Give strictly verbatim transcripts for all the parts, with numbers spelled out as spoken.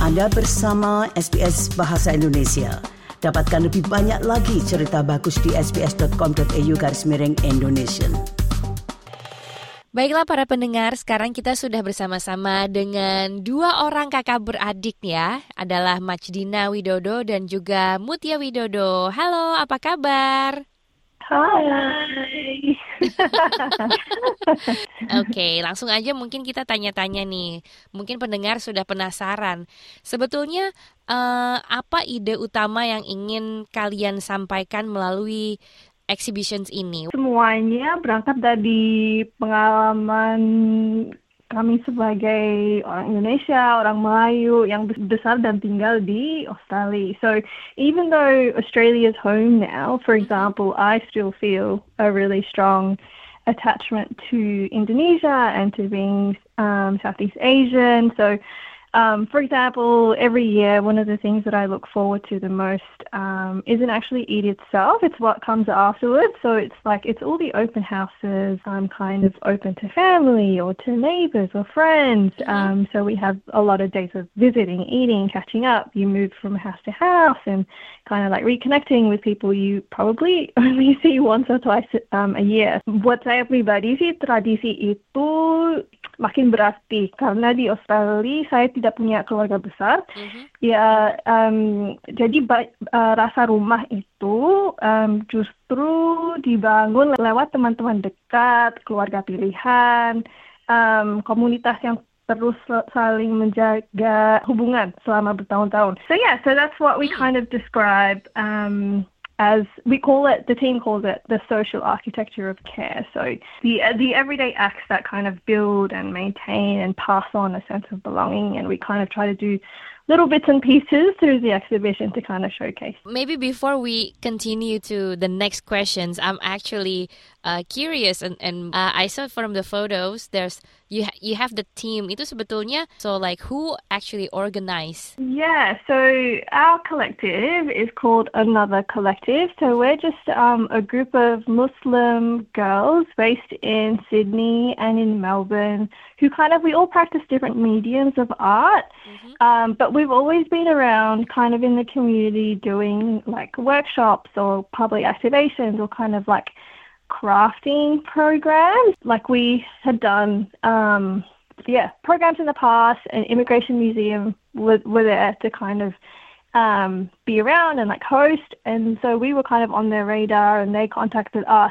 Anda bersama S B S Bahasa Indonesia. Dapatkan lebih banyak lagi cerita bagus di sbs.com.au garis miring Indonesian. Baiklah para pendengar, sekarang kita sudah bersama-sama dengan dua orang kakak beradik ya. Adalah Majdina Widodo dan juga Mutia Widodo. Halo, apa kabar? Hai. Oke, langsung aja mungkin kita tanya-tanya nih. Mungkin pendengar sudah penasaran. Sebetulnya uh, apa ide utama yang ingin kalian sampaikan melalui exhibitions ini? Semuanya berangkat dari pengalaman kami sebagai orang Indonesia, orang Melayu yang besar dan tinggal di Australia. So even though Australia is home now, for example, I still feel a really strong attachment to Indonesia and to being um, Southeast Asian. So Um, for example, every year, one of the things that I look forward to the most um, isn't actually Eid itself. It's what comes afterwards. So it's like, it's all the open houses. I'm kind of open to family or to neighbours or friends. Um, so we have a lot of days of visiting, eating, catching up. You move from house to house and kind of like reconnecting with people you probably only see once or twice um, a year. Buat saya pribadi sih, tradisi itu makin berarti karena di Australia saya tidak punya keluarga besar. Mm-hmm. Ya, um, jadi uh, rasa rumah itu um, justru dibangun lewat teman-teman dekat, keluarga pilihan, um, komunitas yang terus saling menjaga hubungan selama bertahun-tahun. So yeah, so that's what we kind of describe um, as, we call it, the team calls it the social architecture of care. So the the everyday acts that kind of build and maintain and pass on a sense of belonging, and we kind of try to do little bits and pieces through the exhibition to kind of showcase. Maybe before we continue to the next questions, I'm actually uh, curious, and, and uh, I saw from the photos, there's you ha- you have the team. Itu sebetulnya, so like who actually organized? Yeah, so our collective is called Another Collective. So we're just um, a group of Muslim girls based in Sydney and in Melbourne who kind of, we all practice different mediums of art, mm-hmm. um, but we've always been around kind of in the community doing like workshops or public activations or kind of like crafting programs. Like we had done, um, yeah, programs in the past, and Immigration Museum were, were there to kind of um, be around and like host. And so we were kind of on their radar and they contacted us.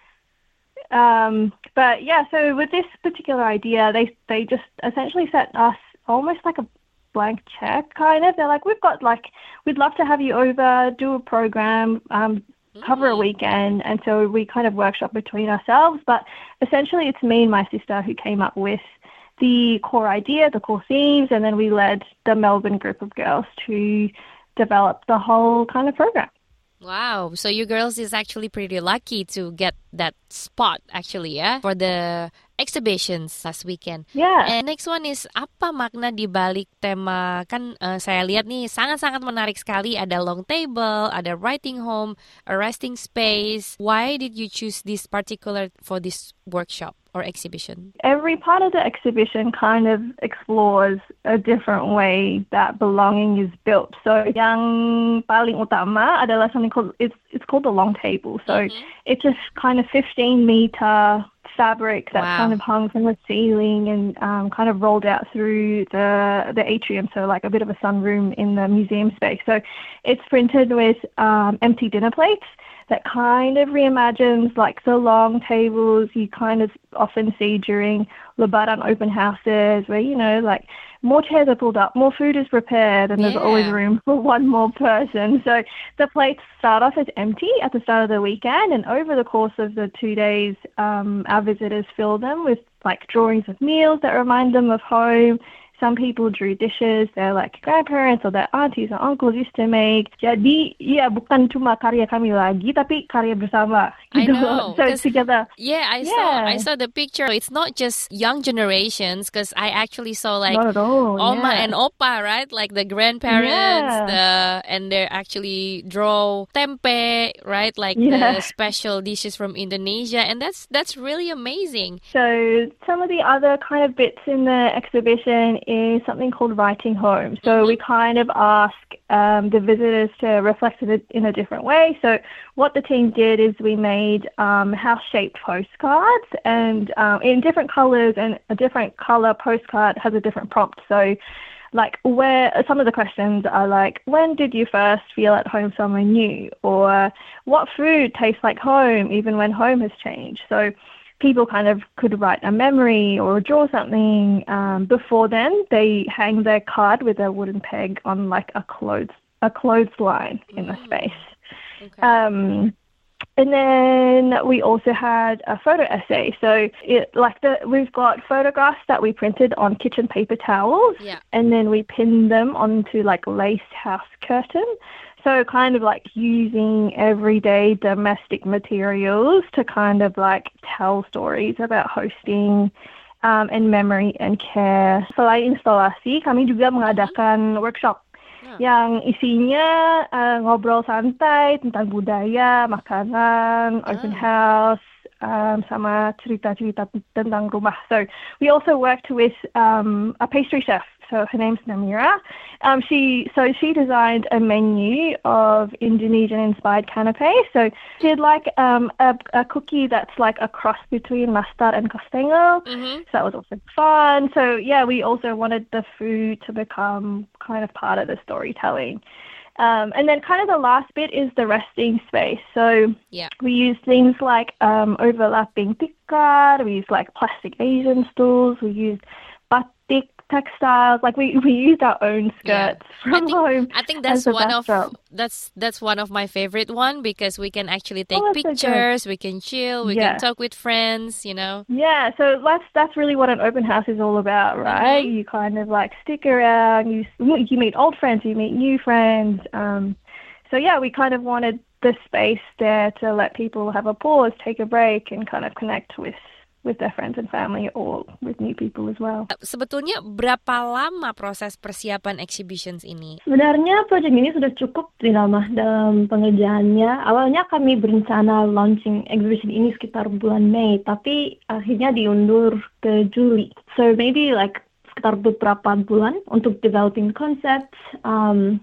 Um, but yeah, so with this particular idea, they, they just essentially sent us almost like a blank check kind of. They're like, we've got like, we'd love to have you over, do a program, um, cover a weekend. And so we kind of workshop between ourselves, but essentially it's me and my sister who came up with the core idea, the core themes, and then we led the Melbourne group of girls to develop the whole kind of program. Wow, so you girls is actually pretty lucky to get that spot actually, yeah, for the exhibitions last weekend. Yeah. And next one is, apa makna di balik tema, kan uh, saya lihat nih sangat-sangat menarik sekali, ada long table, ada writing home, a resting space. Why did you choose this particular for this workshop or exhibition? Every part of the exhibition kind of explores a different way that belonging is built. So yang paling utama adalah something called, it's, it's called the long table. So mm-hmm. it's just kind of fifteen meter fabric that wow. kind of hung from the ceiling and um, kind of rolled out through the the atrium, so like a bit of a sunroom in the museum space. So it's printed with um, empty dinner plates that kind of reimagines like the long tables you kind of often see during Lebaran open houses where, you know, like more chairs are pulled up, more food is prepared, and yeah. there's always room for one more person. So the plates start off as empty at the start of the weekend, and over the course of the two days, um, our visitors fill them with like drawings of meals that remind them of home. Some people drew dishes their like grandparents or their aunties or uncles used to make. Jadi, ya bukan cuma karya kami lagi, tapi karya bersama. I know. So together. Yeah, I yeah. saw. I saw the picture. It's not just young generations, because I actually saw like not at all, Oma yeah. and Opa, right? Like the grandparents, yeah. the and they actually draw tempe, right? Like yeah. the special dishes from Indonesia, and that's that's really amazing. So some of the other kind of bits in the exhibition is something called Writing Home. So we kind of ask um, the visitors to reflect it in a different way. So what the team did is we made um, house-shaped postcards and um, in different colors, and a different color postcard has a different prompt. So like where some of the questions are like, when did you first feel at home somewhere new? Or what food tastes like home even when home has changed? So people kind of could write a memory or draw something. Um, before then, they hang their card with a wooden peg on like a clothes a clothesline in the space. Okay. Um, and then we also had a photo essay. So it like the we've got photographs that we printed on kitchen paper towels, Yeah. and then we pinned them onto like lace house curtain. So kind of like using everyday domestic materials to kind of like tell stories about hosting um, and memory and care. Selain instalasi, kami juga mengadakan workshop yang isinya uh, ngobrol santai tentang budaya, makanan, open house, um, sama cerita-cerita tentang rumah. So we also worked with um, a pastry chef. So her name's Namira. Um, she so she designed a menu of Indonesian-inspired canapes. So she had like um, a, a cookie that's like a cross between mustard and costengo. Mm-hmm. So that was also fun. So yeah, we also wanted the food to become kind of part of the storytelling. Um, and then kind of the last bit is the resting space. So yeah. we use things like um, overlapping tikar, we used like plastic Asian stools, we used batik textiles, like we, we used our own skirts yeah. from I think, home. I think that's as a one backdrop. of that's that's one of my favorite one because we can actually take Oh, that's so pictures, we can chill, we Yeah. can talk with friends, you know. Yeah, so that's that's really what an open house is all about, right? Mhm. You kind of like stick around, you you meet old friends, you meet new friends. Um, so yeah, we kind of wanted the space there to let people have a pause, take a break, and kind of connect with with their friends and family or with new people as well. Sebetulnya berapa lama proses persiapan exhibitions ini? Sebenarnya proyek ini sudah cukup lama dalam pengerjaannya. Awalnya kami berencana launching exhibition ini sekitar bulan Mei, tapi akhirnya diundur ke Juli. So maybe like sekitar beberapa bulan untuk developing concepts, um,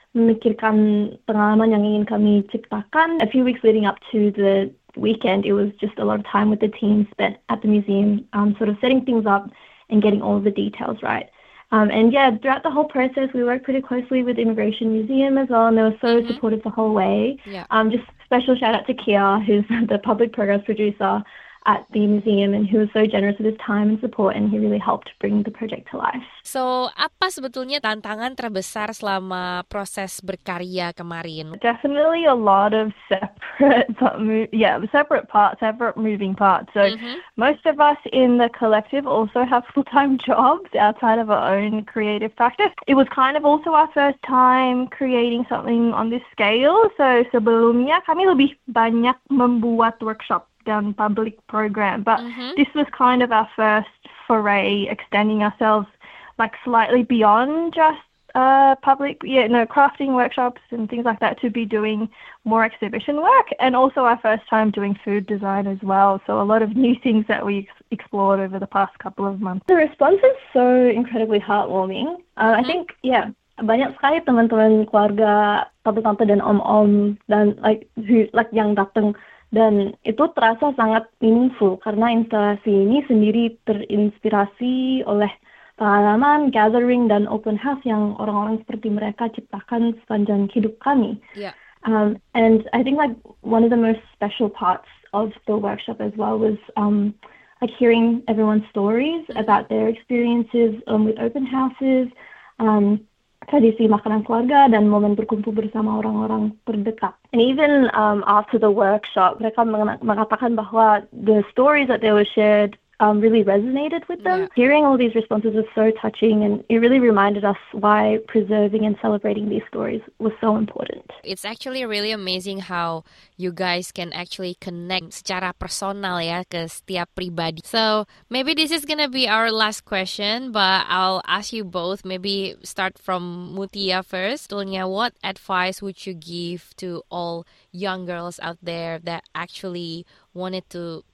memikirkan pengalaman yang ingin kami ciptakan. A few weeks leading up to the weekend, it was just a lot of time with the team spent at the museum, um, sort of setting things up and getting all of the details right. Um, and yeah, throughout the whole process, we worked pretty closely with Immigration Museum as well, and they were so Mm-hmm. supportive the whole way. Yeah. Um, just special shout out to Kia, who's the public programs producer at the museum and who was so generous with his time and support, and he really helped bring the project to life. So, apa sebetulnya tantangan terbesar selama proses berkarya kemarin? Definitely a lot of separate, yeah, separate parts, separate moving parts. So Mhm. most of us in the collective also have full-time jobs outside of our own creative practice. It was kind of also our first time creating something on this scale. So sebelumnya kami lebih banyak membuat workshop dan public program, but Mhm. this was kind of our first foray, extending ourselves like slightly beyond just uh, public, yeah, no, crafting workshops and things like that, to be doing more exhibition work, and also our first time doing food design as well. So a lot of new things that we ex- explored over the past couple of months. The response is so incredibly heartwarming. Uh, I think, yeah, banyak sekali teman-teman keluarga, tante-tante dan om-om dan like who like yang datang, dan itu terasa sangat meaningful karena instalasi ini sendiri terinspirasi oleh pengalaman gathering dan open house yang orang-orang seperti mereka ciptakan sepanjang hidup kami. Yeah. Um, and I think like one of the most special parts of the workshop as well was um, like hearing everyone's stories Mm-hmm. about their experiences um, with open houses, um, tradisi makanan keluarga, dan momen berkumpul bersama orang-orang terdekat. And even um, after the workshop, mereka mengatakan bahwa the stories that they were shared um, really resonated with them. Yeah. Hearing all these responses was so touching, and it really reminded us why preserving and celebrating these stories was so important. It's actually really amazing how you guys can actually connect secara personal ya ke setiap pribadi. So maybe this is gonna be our last question, but I'll ask you both. Maybe start from Mutia first. Tulnya, what advice would you give to all young girls out there that actually wanted to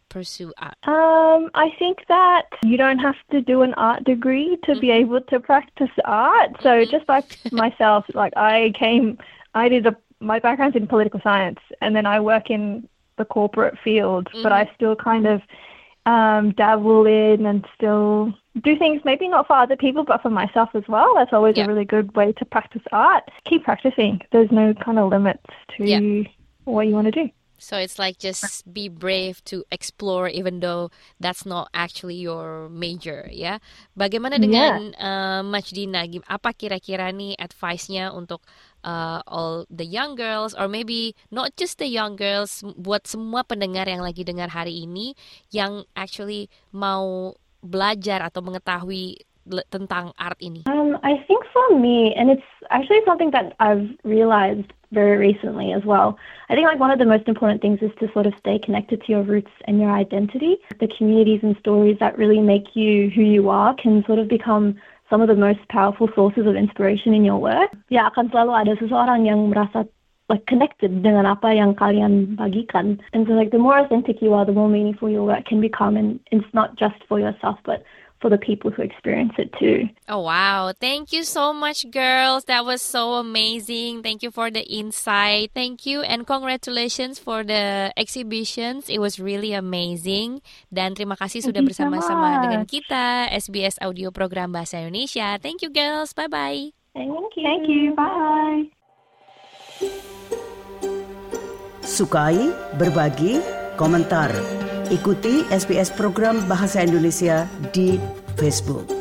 pursue art? Um, I think that you don't have to do an art degree to be able to practice art. So just like myself, like I came, I did a, my background's in political science, and then I work in the corporate field, mm-hmm. but I still kind of um, dabble in and still do things, maybe not for other people, but for myself as well. That's always yeah. a really good way to practice art. Keep practicing. There's no kind of limits to yeah. what you want to do. So it's like just be brave to explore even though that's not actually your major, ya. Bagaimana dengan yeah. uh, Majdina? Apa kira-kira nih advice-nya untuk uh, all the young girls, or maybe not just the young girls, buat semua pendengar yang lagi dengar hari ini yang actually mau belajar atau mengetahui tentang art ini? Um, I think for me, and it's actually something that I've realized very recently as well, I think like one of the most important things is to sort of stay connected to your roots and your identity. The communities and stories that really make you who you are can sort of become some of the most powerful sources of inspiration in your work. Ya, akan selalu ada seseorang yang merasa like connected dengan apa yang kalian bagikan. And so like the more authentic you are, the more meaningful your work can become, and it's not just for yourself, but for the people who experience it too. Oh, wow. Thank you so much, girls. That was so amazing. Thank you for the insight. Thank you and congratulations for the exhibitions. It was really amazing. Dan terima kasih sudah Thank you bersama-sama so dengan kita, S B S Audio Program Bahasa Indonesia. Thank you, girls. Bye-bye. Thank you. Thank you. Bye. Sukai, berbagi, komentar. Ikuti S B S Program Bahasa Indonesia di Facebook.